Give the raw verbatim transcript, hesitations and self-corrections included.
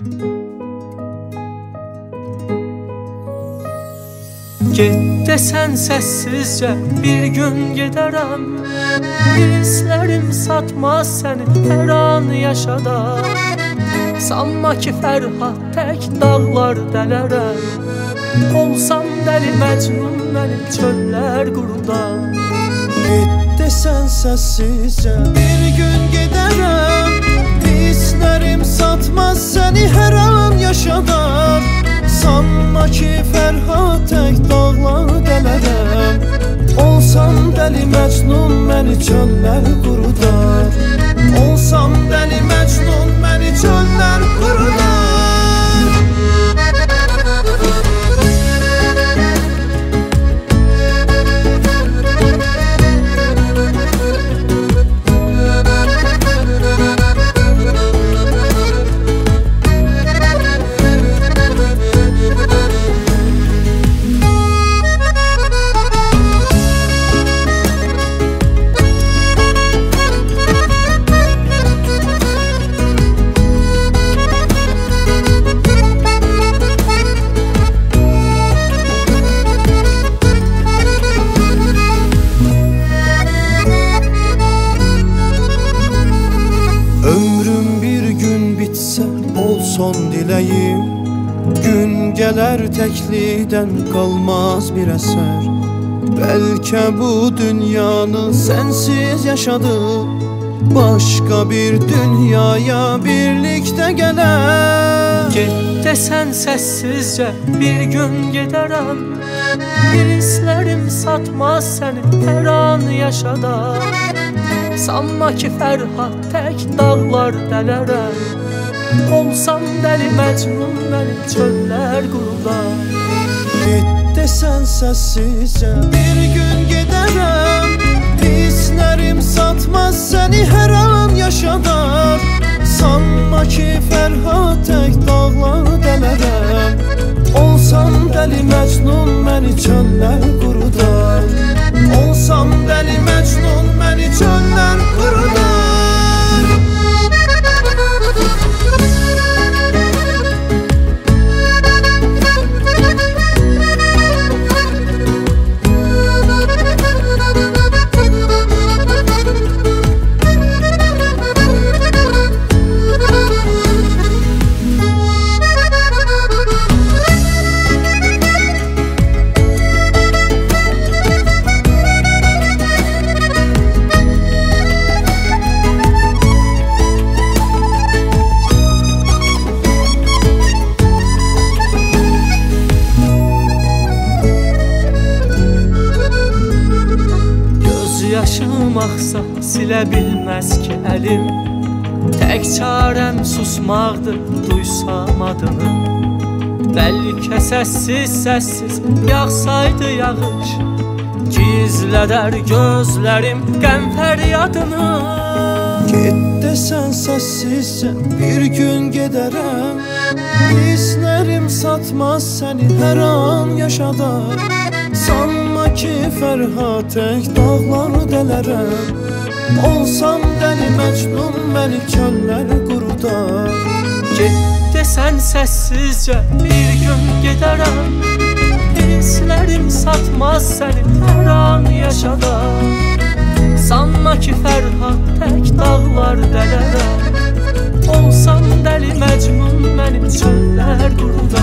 Get desen səssizcə bir gün gedərəm. Hisslərim satmaz səni hər an yaşadar. Sanma ki Fərhad tək dağlar dələrəm. Olsam dəli Məcnun məni çöllər qurudar. Get desen səssizcə bir gün gedərəm. Hisslərim satmaz səni hər an yaşadar. Sanma ki Fərhad tək dağlar dələrəm. Olsam dəli Məcnun məni çöllər qurudar. Olsam dəli Məcnun məni çöllər qurudar. Ömrüm bir gün bitsə olsun diləyim. Gün gələr təklikdən qalmaz bir əsər. Bəlkə bu dünyanı sənsiz yaşadım. Başqa bir dünyaya birlikdə gələr. Get desən səssizcə bir gün gedərəm. Hisslərim satmaz səni hər an yaşadar. Sanma ki Fərhad tək dağlar dələrəm. Olsam dəli Məcnun məni çöllər qurudar. Get desən səssizcə bir gün gedərəm. Hisslərim satmaz səni hər an yaşadar. Sanma ki Fərhad tək dağlar dələrəm. Olsam dəli Məcnun məni çöllər qurudar. Olsam dəli Məcnun məni çöllər qurudar. Yaşım axsa silə bilməz ki əlim. Tək çarəm susmaqdır duysam adını. Bəlkə səssiz səssiz yağsaydı yağış. Gizlədər gözlərim qəm fəryadını. Get desən səssizcə bir gün gedərəm. Hisslərim satmaz səni hər an yaşadar. Sanma ki Fərhad tək dağlar dələrəm. Olsam dəli Məcnun məni çöllər qurudar. Get desən səssizcə bir gün gedərəm. Hisslərim satmaz səni hər an yaşadar. Sanma ki Fərhad tək dağlar dələrəm. Olsam dəli Məcnun məni çöllər qurudar.